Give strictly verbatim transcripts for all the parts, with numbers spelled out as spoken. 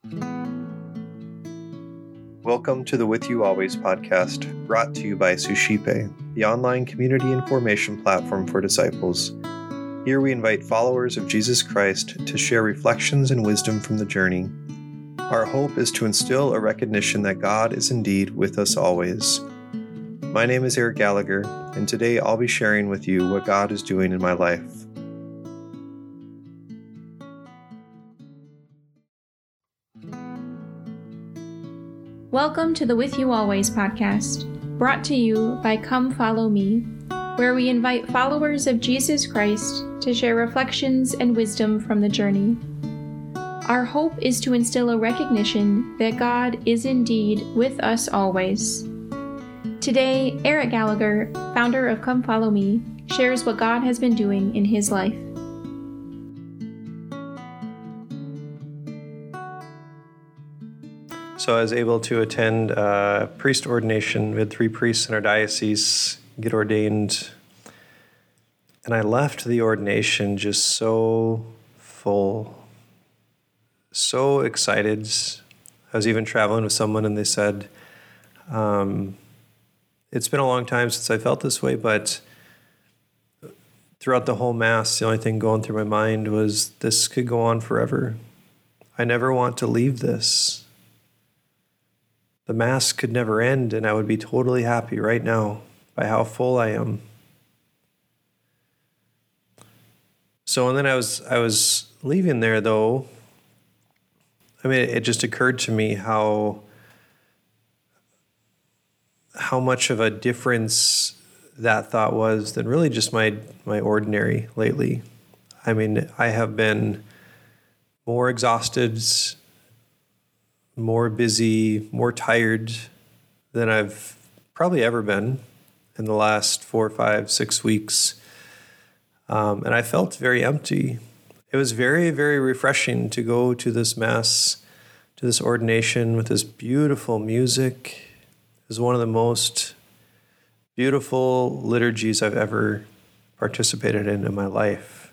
Welcome to the With You Always podcast, brought to you by Suscipe, the online community and formation platform for disciples. Here we invite followers of Jesus Christ to share reflections and wisdom from the journey. Our hope is to instill a recognition that God is indeed with us always. My name is Eric Gallagher, and today I'll be sharing with you what God is doing in my life. Welcome to the With You Always podcast, brought to you by Come Follow Me, where we invite followers of Jesus Christ to share reflections and wisdom from the journey. Our hope is to instill a recognition that God is indeed with us always. Today, Eric Gallagher, founder of Come Follow Me, shares what God has been doing in his life. So I was able to attend a priest ordination. We had three priests in our diocese get ordained. And I left the ordination just so full, so excited. I was even traveling with someone and they said, um, it's been a long time since I felt this way, but throughout the whole Mass, the only thing going through my mind was this could go on forever. I never want to leave this. The Mass could never end, and I would be totally happy right now by how full I am. So, and then I was I was leaving there, though. I mean, it just occurred to me how how much of a difference that thought was than really just my my ordinary lately. I mean, I have been more exhausted, more busy, more tired than I've probably ever been in the last four, five, six weeks. Um, and I felt very empty. It was very, very refreshing to go to this Mass, to this ordination with this beautiful music. It was one of the most beautiful liturgies I've ever participated in in my life.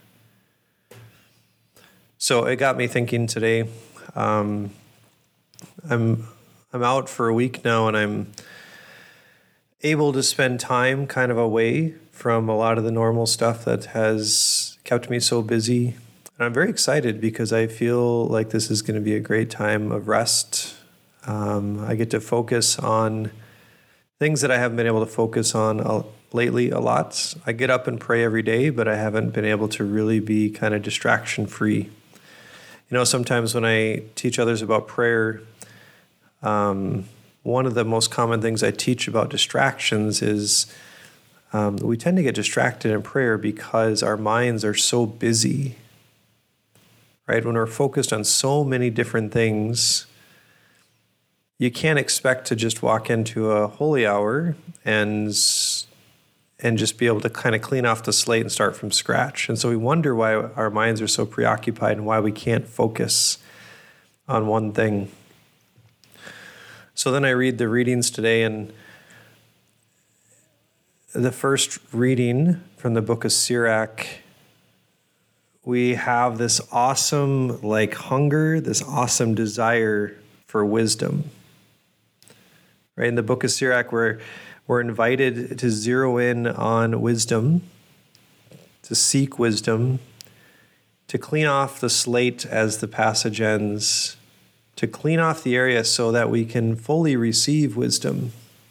So it got me thinking today. Um, I'm I'm out for a week now, and I'm able to spend time kind of away from a lot of the normal stuff that has kept me so busy. And I'm very excited because I feel like this is going to be a great time of rest. Um, I get to focus on things that I haven't been able to focus on uh, lately a lot. I get up and pray every day, but I haven't been able to really be kind of distraction-free. You know, sometimes when I teach others about prayer, um, one of the most common things I teach about distractions is um, we tend to get distracted in prayer because our minds are so busy, right? When we're focused on so many different things, you can't expect to just walk into a holy hour and and just be able to kind of clean off the slate and start from scratch. And so we wonder why our minds are so preoccupied and why we can't focus on one thing. So then I read the readings today, and the first reading from the book of Sirach, we have this awesome like hunger, this awesome desire for wisdom. Right, in the book of Sirach, we're, we're invited to zero in on wisdom, to seek wisdom, to clean off the slate as the passage ends, to clean off the area so that we can fully receive wisdom.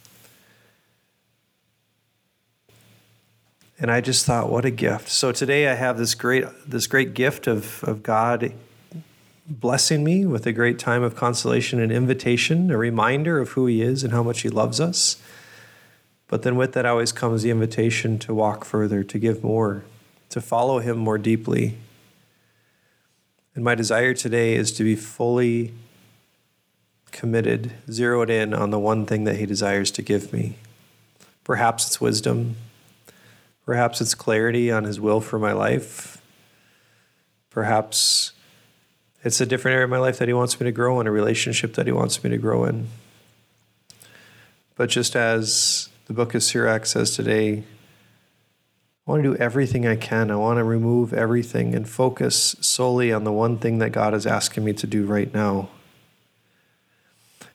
And I just thought, what a gift. So today I have this great this great gift of, of God blessing me with a great time of consolation and invitation, a reminder of who he is and how much he loves us. But then with that always comes the invitation to walk further, to give more, to follow him more deeply. And my desire today is to be fully committed, zeroed in on the one thing that he desires to give me. Perhaps it's wisdom. Perhaps it's clarity on his will for my life. Perhaps it's a different area of my life that he wants me to grow in, a relationship that he wants me to grow in. But just as the book of Sirach says today, I want to do everything I can. I want to remove everything and focus solely on the one thing that God is asking me to do right now.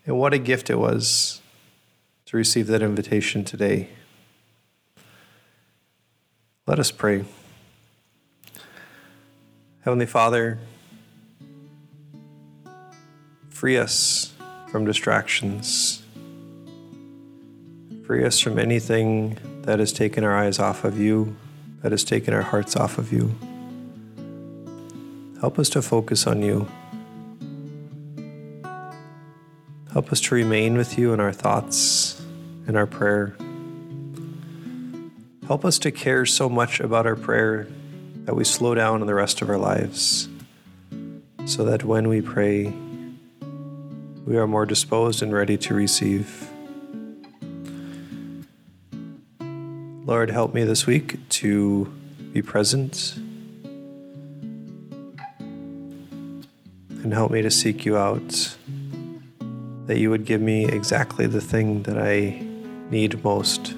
And what a gift it was to receive that invitation today. Let us pray. Heavenly Father, free us from distractions. Free us from anything that has taken our eyes off of you, that has taken our hearts off of you. Help us to focus on you. Help us to remain with you in our thoughts, in our prayer. Help us to care so much about our prayer that we slow down in the rest of our lives, so that when we pray, we are more disposed and ready to receive. Lord, help me this week to be present, and help me to seek you out, that you would give me exactly the thing that I need most.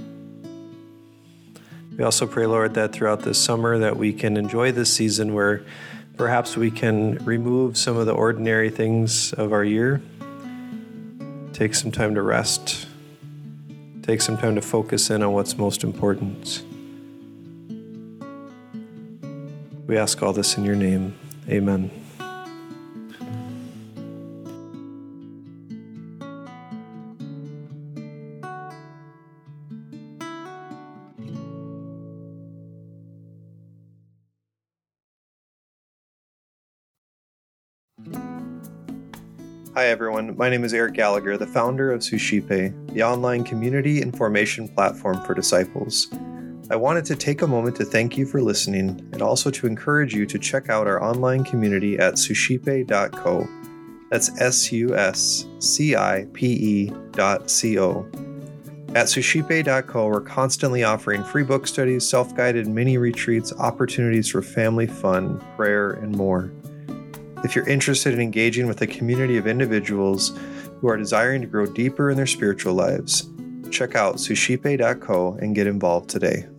We also pray, Lord, that throughout this summer that we can enjoy this season where perhaps we can remove some of the ordinary things of our year, take some time to rest, take some time to focus in on what's most important. We ask all this in your name. Amen. Hi everyone, my name is Eric Gallagher, the founder of Suscipe, the online community and formation platform for disciples. I wanted to take a moment to thank you for listening and also to encourage you to check out our online community at suscipe dot co. That's S U S C I P E dot C O. At suscipe dot co, we're constantly offering free book studies, self-guided mini retreats, opportunities for family fun, prayer, and more. If you're interested in engaging with a community of individuals who are desiring to grow deeper in their spiritual lives, check out suscipe dot co and get involved today.